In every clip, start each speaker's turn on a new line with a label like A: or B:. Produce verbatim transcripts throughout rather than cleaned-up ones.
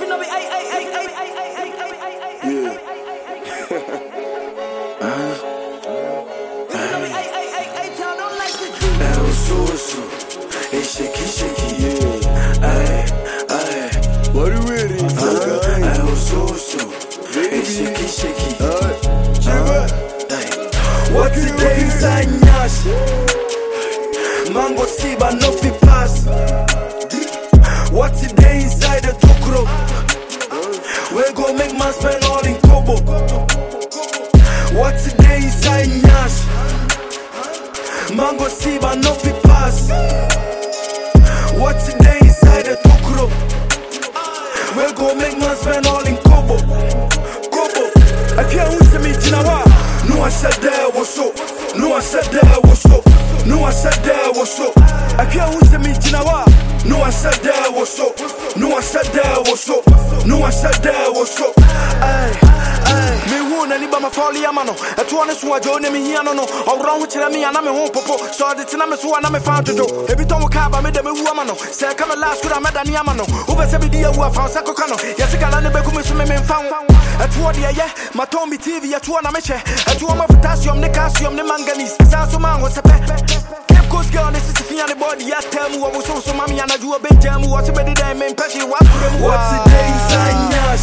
A: Hey, shaky, shaky, yeah. Aye, aye. What are you ready? I was so, so. Hey, shaky, shaky. Aye. What today is I nyash? Mango siba no fi pass. What today inside the tokro? We go make man spend all in kobo. What today inside nyash? Mango siba no fi pass. What today inside the tokro? We go make man spend all in kobo. Kobo. I can't wait to meet Jinawa. No I said that was so. No I said that was so. No I said that was so. I can't wait to meet Jinawa. No I said that was so. No I said that was so. No I said that was so. Aye, aye. Me who na liba ma fali amano. Etu one so ajo ne me hia no no. Owran ho kire me ana me ho popo. So de tina me so ana me fa dodo. Ebi ton ka ba me de me wu amano. Say come last could I me dani amano. Who be say be dia wu afa sa kokano. Yes kala ne be ku me so me me fa. Etu ode ye ma ton bi T V etu na me che. Etu ma potassium ne calcium ne manganese. Sa so man ho sepe. Cause girl, this is the thing on the body. I tell me what was so so mommy and I do a big jam. What's the better than me? Passion, what for them? What's the day inside nyash?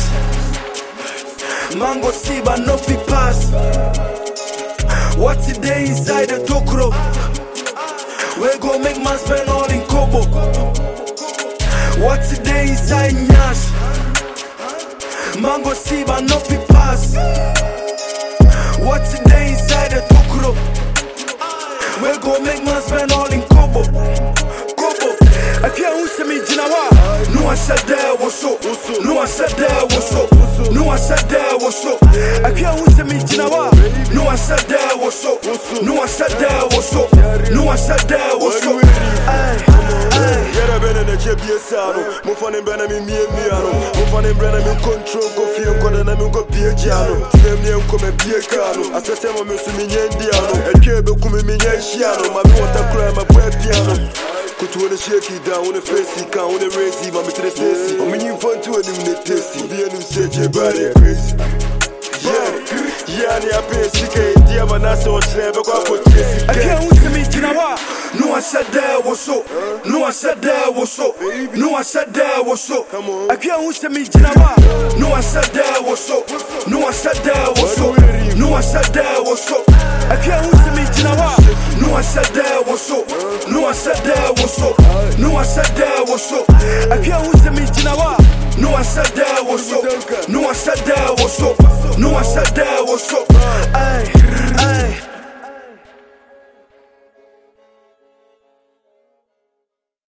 A: Mango siba no fi pass. What's the day inside the tokro? We go make man spend all in kobo. What's the day inside nyash? Mango siba no fi pass. What's the day inside the tokro? We go make man spend all in kobo. Kobo. I can't wait to meet Jinawa. No I said that was so. No I said that was so. No I said that was so. I can't wait to meet Jinawa. No I said that was so. No I said that was so. No I said that was so. Aye, aye.
B: Yara bena na chebie sano. Mo fane bena mi mie miano. Mo fane bena mi control ko fie ko na mi ko bie jano. Tiem ni enko me bie kano. Asese mo me su mi nyendi ano. Etwe be ku mi nye shiano. Ma bi wata kra ma bwe piano. Kutu wone shake it down, wone face it, can wone raise it, ma me tre face it. Omi nyimfo ntu enim ne tasty. Bi enim say je body crazy. Yeah, yeah, ni ape sike dia manase o tre be kwa ko chesi.
A: I can't wait to meet Jinawa. No I said that was so. No I said that was so. No I said that was so. I can't wait to meet Jinawa. No I said that was so. No I said that was so. No I said that was so. I can't wait to meet Jinawa. No I said that was so. No I said that was so. No I said that was so. I can't wait to meet Jinawa. No I said that was so. No I said that was so. No I said that was so. Aye.